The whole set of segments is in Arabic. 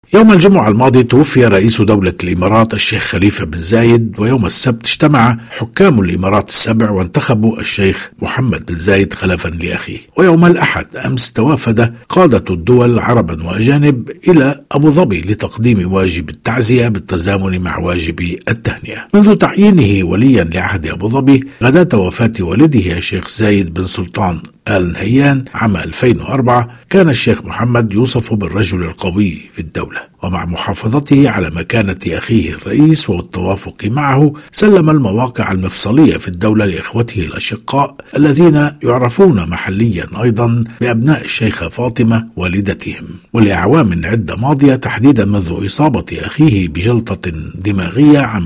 يوم الجمعة الماضي توفي رئيس دولة الإمارات الشيخ خليفة بن زايد، ويوم السبت اجتمع حكام الإمارات السبع وانتخبوا الشيخ محمد بن زايد خلفا لأخيه. ويوم الأحد أمس توافد قادة الدول عربا وأجانب إلى أبو ظبي لتقديم واجب التعزية بالتزامن مع واجب التهنئة. منذ تعيينه وليا لعهد أبو ظبي غداة وفاة والده الشيخ زايد بن سلطان آل نهيان عام 2004، كان الشيخ محمد يوصف بالرجل القوي في الدولة، ومع محافظته على مكانة أخيه الرئيس والتوافق معه سلم المواقع المفصلية في الدولة لإخوته الأشقاء الذين يعرفون محليا أيضا بأبناء الشيخة فاطمة والدتهم. ولأعوام عدة ماضية، تحديدا منذ إصابة أخيه بجلطة دماغية عام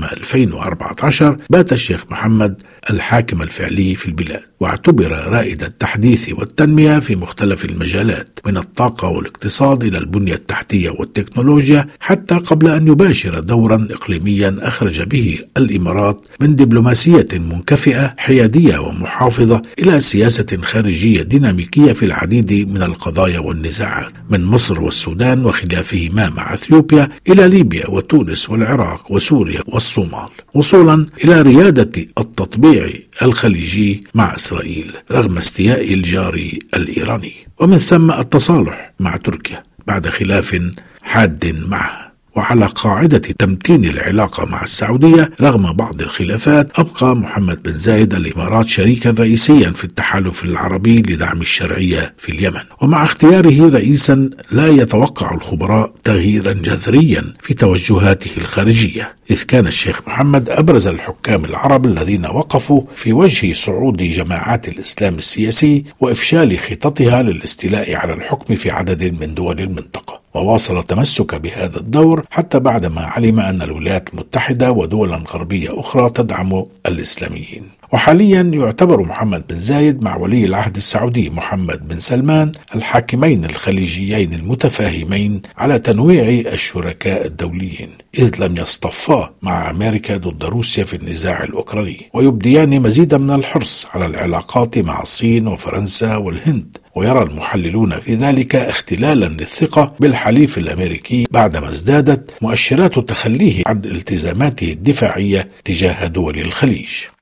2014، بات الشيخ محمد الحاكم الفعلي في البلاد، واعتبر رائد التحديث والتنمية في مختلف المجالات من الطاقة والاقتصاد إلى البنية التحتية والتكنولوجيا، حتى قبل أن يباشر دورا إقليميا أخرج به الإمارات من دبلوماسية منكفئة حيادية ومحافظة إلى سياسة خارجية ديناميكية في العديد من القضايا والنزاعات، من مصر والسودان وخلافهما مع أثيوبيا إلى ليبيا وتونس والعراق وسوريا والصومال، وصولا إلى ريادة التطبيع الخليجي مع إسرائيل رغم استياء الجار الإيراني، ومن ثم التصالح مع تركيا بعد خلاف حاد معها. وعلى قاعدة تمتين العلاقة مع السعودية رغم بعض الخلافات، أبقى محمد بن زايد الإمارات شريكا رئيسيا في التحالف العربي لدعم الشرعية في اليمن، ومع اختياره رئيسا لا يتوقع الخبراء تغييرا جذريا في توجهاته الخارجية، إذ كان الشيخ محمد أبرز الحكام العرب الذين وقفوا في وجه صعود جماعات الإسلام السياسي وإفشال خططها للاستيلاء على الحكم في عدد من دول المنطقة، وواصل التمسك بهذا الدور حتى بعدما علم أن الولايات المتحدة ودولا غربية أخرى تدعم الإسلاميين. وحاليا يعتبر محمد بن زايد مع ولي العهد السعودي محمد بن سلمان الحاكمين الخليجيين المتفاهمين على تنويع الشركاء الدوليين، إذ لم يصطفا مع أمريكا ضد روسيا في النزاع الأوكراني، ويبديان مزيدا من الحرص على العلاقات مع الصين وفرنسا والهند. ويرى المحللون في ذلك اختلالا للثقة بالحليف الأمريكي بعدما ازدادت مؤشرات تخليه عن التزاماته الدفاعية تجاه دول الخليج.